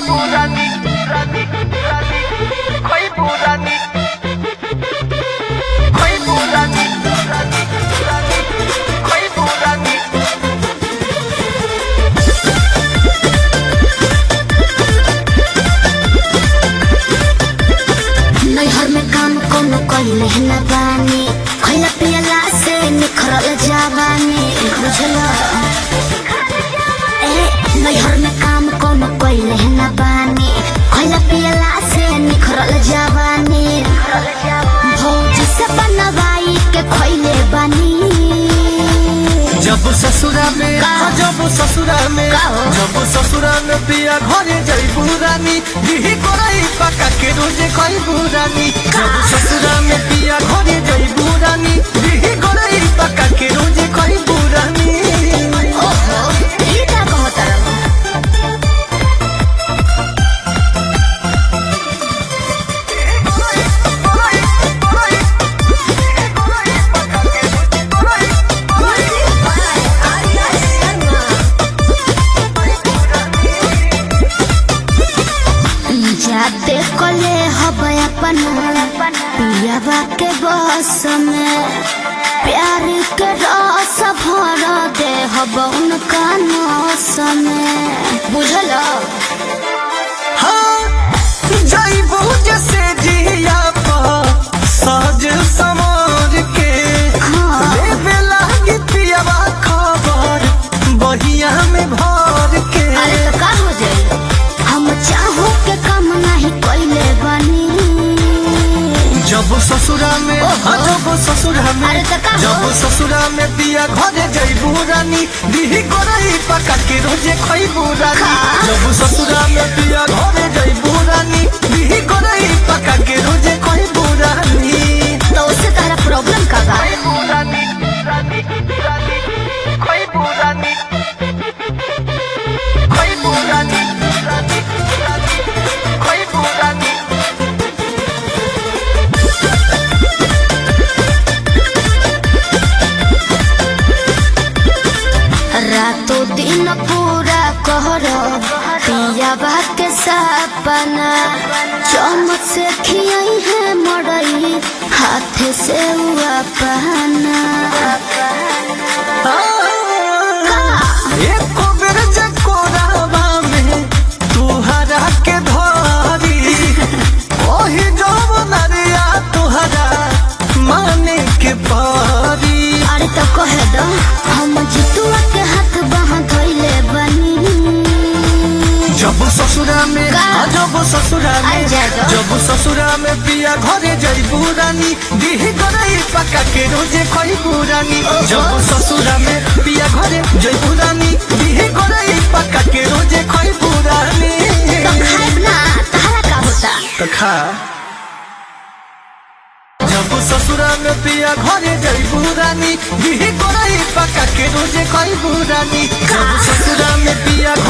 burani, rani, rani, koi burani, koi burani, rani, rani, koi burani. नैहर में काम कोनो कइले न बानी, खइला पियला से निखरल जवानी, बुझला। नैहर में काम कोनो कइले न बानी, खइला पियला से निखरल जवानी, भौजी से बनवाई के खइले बानी। जब ससुरा में पिया घरे जइबू रानी, बिही करई पका के रोजे खइबू रानी। जब ससुरा में पिया घरे जइबू रानी, बिही करई पका के रोजे खइबू रानी। ओहो ई का कहत जाते कले हब अपना पियाबा के बस में, प्यार के रस भर दे हब उनका नस में, बुझला। हाँ जइबू जैसे जिया पर साज समार के, लेबे लागी पियाबा खबर बहिया में भर के। अरे तो का हो जाई, हम चाहो के काम नहीं कइले बानी। जब ससुरा में अरे तो का जब ससुरा में पिया घरे जइबू रानी, बिही करई पका के रोजे खइबू रानी। जब ससुरा में पिया घरे जइबू रानी, बिही करई पका के रोजे खइबू रानी। तो उससे तारा प्रॉब्लम का बा? Koi burani, rani, rani, koi burani, koi burani, rani, rani, koi burani. रातों दिन पूरा कहर पियाबा के सपना, चमक से खियाई है मड़ई हाथ से हुआ पहना। एको बेर जकोरावा में तुहरा के धरी, ओही जवनरिया तुहरा माने के पारी। अरे तो कह दो हम जितुआ के हाथ बाह धइले बनी। जब ससुरा में अरे जादो। जब ससुरा में पिया घरे जइबू रानी, बिही करई पका के रोजे खइबू रानी। जब ससुरा में पिया घरे जइबू रानी, बिही करई पका के रोजे खइबू रानी। तो खाइब ना, तारा का होता? तो खा। जब ससुरा में पिया घरे जइबू रानी, बिही करई पका के रोजे खइबू रानी। जब ससुरा में पिया